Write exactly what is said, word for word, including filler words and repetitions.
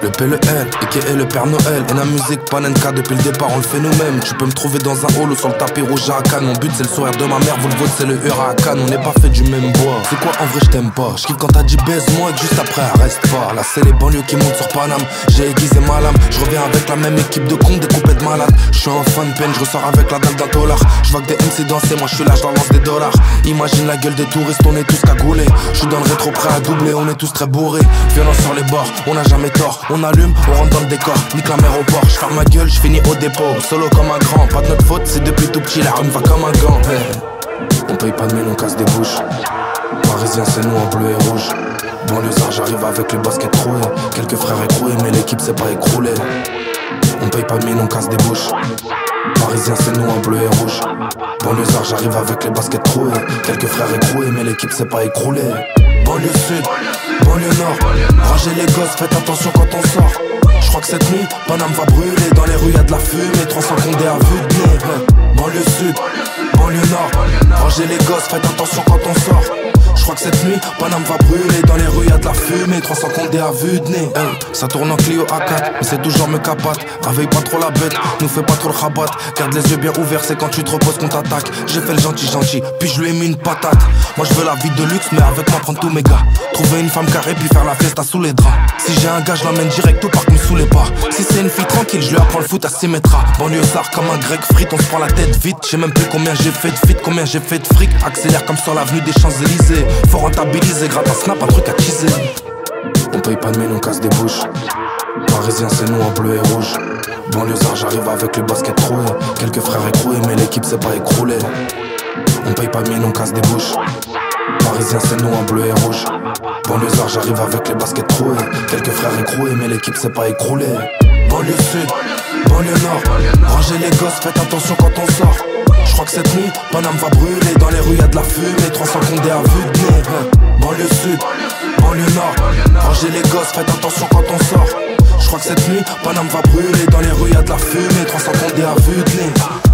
Le P, le N, et qui est le Père Noël. Et la musique Panenka, depuis le départ on le fait nous-mêmes. Tu peux me trouver dans un hall ou sur le tapis rouge à Cannes. Mon but c'est le sourire de ma mère, vous le vôtre c'est le huracan. On n'est pas fait du même bois. C'est quoi en vrai je t'aime pas. Je kiffe quand t'as dit baise-moi et que juste après reste pas. Là c'est les banlieues qui montent sur Paname. J'ai aiguisé ma lame, je reviens avec la même équipe de cons, des coupés de malades. Je suis en fan peine, je ressors avec la dalle d'un dollar. Je vois que des M C danser, moi je suis là, je leur lance des dollars. Imagine la gueule des touristes, on est tous cagoulés. Je suis dans le rétro prêt à doubler, on est tous très bourrés. Violence sur les bords, on n'a jamais tort. On allume, on rentre dans le décor, nique la mer au port. Je ferme ma gueule, je finis au dépôt. Solo comme un grand, pas de notre faute, c'est depuis tout petit, la rime va comme un gant. Hey. On paye pas de mine, on casse des bouches. Parisien c'est nous en bleu et rouge. Banlieusard, j'arrive avec le basket troué. Quelques frères écroués, mais l'équipe s'est pas écroulée. On paye pas de mine, on casse des bouches. Parisien c'est nous en bleu et rouge. Banlieusard, j'arrive avec les baskets troués. Quelques frères écroués, mais l'équipe s'est pas écroulée. Banlieue sud, banlieue nord. Rangez les gosses, faites attention quand on sort. Je crois que cette nuit, Paname va brûler. Dans les rues y'a de la fumée, trois cents condés à vue de nez. Banlieue sud, banlieue nord. Rangez les gosses, faites attention quand on sort. Je crois que cette nuit, Paname va brûler. Dans les rues y'a de la fumée, trois cents condés à vue de nez. Hey, ça tourne en Clio A quatre, mais c'est toujours me capote. Réveille pas trop la bête, nous fais pas trop le rabat. Garde les yeux bien ouverts, c'est quand tu te reposes qu'on t'attaque. J'ai fait le gentil gentil, puis je lui ai mis une patate. Moi je veux la vie de luxe, mais avec moi prendre tous mes gars. Trouver une femme carrée, puis faire la fiesta sous les draps. Si j'ai un gars, je l'emmène direct au parc, me sous les pas. Si c'est une fille tranquille, je lui apprends le foot à six mètres. Banlieusard comme un grec frite, on se prend la tête vite. Je sais même plus combien j'ai fait de fit, combien j'ai fait de fric. Accélère comme sur l'avenue des Champs-Élysées. Faut rentabiliser, gratte un snap, un truc à teaser. On paye pas de mine, on casse des bouches. Parisien c'est nous en bleu et rouge. Banlieusard, j'arrive avec le basket troué. Quelques frères écroués, mais l'équipe s'est pas écroulée. On paye pas de mine, on casse des bouches. Parisien c'est nous en bleu et rouge. Banlieusard, j'arrive avec les baskets troués. Quelques frères écroués, mais l'équipe s'est pas écroulée. Banlieue sud, banlieue nord. Rangez les gosses, faites attention quand on sort. Je crois que cette nuit, Paname va brûler. Dans les rues y'a de la fumée, trois cents condés à vue de nez. Banlieue sud, banlieue nord. Rangez les gosses, faites attention quand on sort. Je crois que cette nuit, Paname va brûler. Dans les rues y'a de la fumée, trois cents condés à vue de nez.